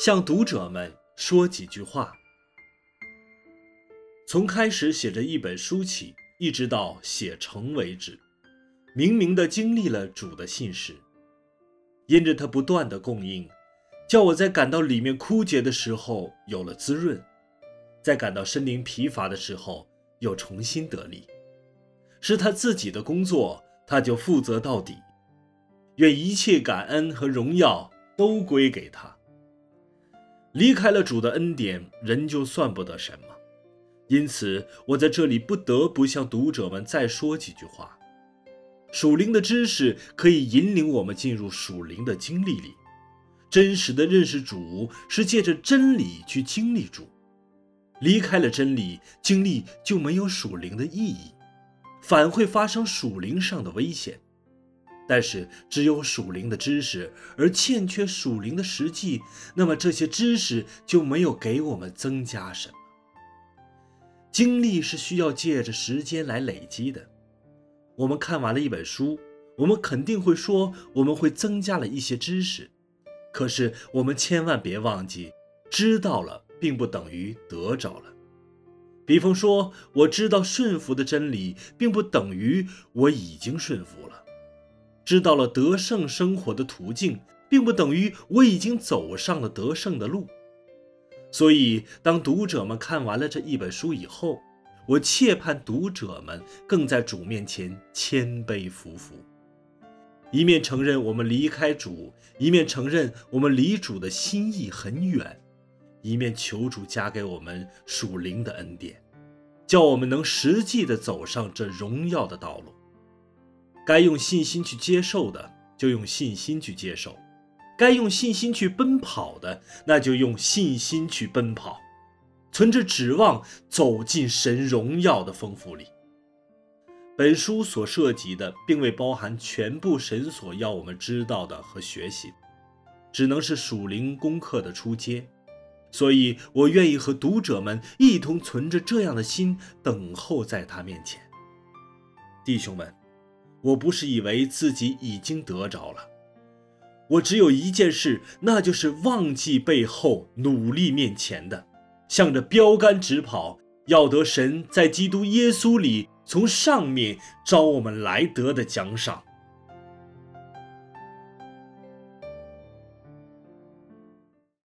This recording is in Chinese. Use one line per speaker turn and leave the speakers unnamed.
向读者们说几句话。从开始写着一本书起，一直到写成为止，明明地经历了主的信实。因着他不断的供应，叫我在感到里面枯竭的时候有了滋润，在感到身灵疲乏的时候又重新得力。是他自己的工作，他就负责到底。愿一切感恩和荣耀都归给他。离开了主的恩典，人就算不得什么。因此我在这里不得不向读者们再说几句话。属灵的知识可以引领我们进入属灵的经历里，真实的认识主是借着真理去经历主。离开了真理，经历就没有属灵的意义，反会发生属灵上的危险。但是只有属灵的知识而欠缺属灵的实际，那么这些知识就没有给我们增加什么。经历是需要借着时间来累积的。我们看完了一本书，我们肯定会说我们会增加了一些知识，可是我们千万别忘记，知道了并不等于得着了。比方说，我知道顺服的真理，并不等于我已经顺服了。知道了得胜生活的途径，并不等于我已经走上了得胜的路。所以当读者们看完了这一本书以后，我切盼读者们更在主面前谦卑服服，一面承认我们离开主，一面承认我们离主的心意很远，一面求主加给我们属灵的恩典，叫我们能实际地走上这荣耀的道路。该用信心去接受的，就用信心去接受；该用信心去奔跑的，那就用信心去奔跑，存着指望走进神荣耀的丰富里。本书所涉及的并未包含全部神所要我们知道的和学习的，只能是属灵功课的初阶。所以我愿意和读者们一同存着这样的心，等候在他面前。弟兄们，我不是以为自己已经得着了，我只有一件事，那就是忘记背后，努力面前的，向着标杆直跑，要得神在基督耶稣里从上面招我们来得的奖赏。